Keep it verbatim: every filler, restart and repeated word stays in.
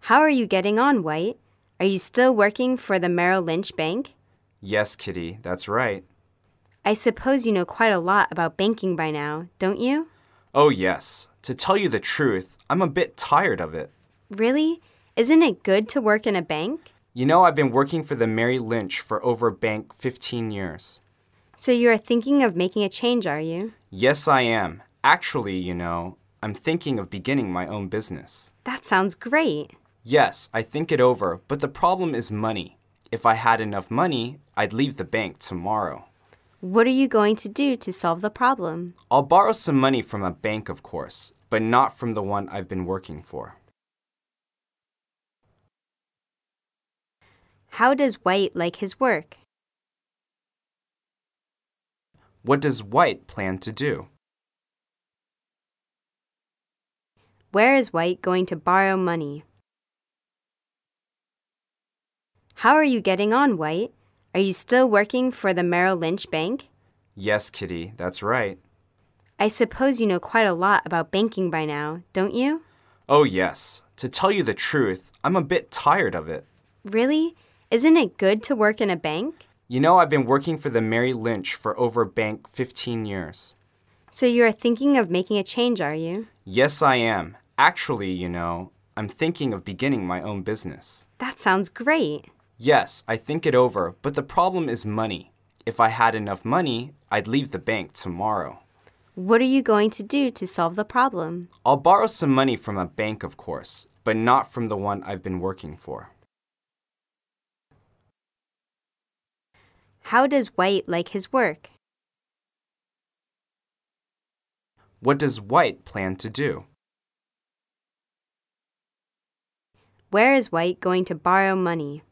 How are you getting on, White? Are you still working for the Merrill Lynch Bank? Yes, Kitty, that's right. I suppose you know quite a lot about banking by now, don't you? Oh, yes. To tell you the truth, I'm a bit tired of it. Really? Isn't it good to work in a bank? You know, I've been working for the Merrill Lynch for over bank fifteen years. So you are thinking of making a change, are you? Yes, I am. Actually, you know, I'm thinking of beginning my own business. That sounds great. Yes, I think it over, but the problem is money. If I had enough money, I'd leave the bank tomorrow. What are you going to do to solve the problem? I'll borrow some money from a bank, of course, but not from the one I've been working for. How does White like his work? What does White plan to do? Where is White going to borrow money? How are you getting on, White? Are you still working for the Merrill Lynch Bank? Yes, Kitty, that's right. I suppose you know quite a lot about banking by now, don't you? Oh, yes. To tell you the truth, I'm a bit tired of it. Really? Isn't it good to work in a bank? You know, I've been working for the Merrill Lynch for over bank fifteen years. So you are thinking of making a change, are you? Yes, I am. Actually, you know, I'm thinking of beginning my own business. That sounds great. Yes, I think it over, but the problem is money. If I had enough money, I'd leave the bank tomorrow. What are you going to do to solve the problem? I'll borrow some money from a bank, of course, but not from the one I've been working for. How does White like his work? What does White plan to do? Where is White going to borrow money?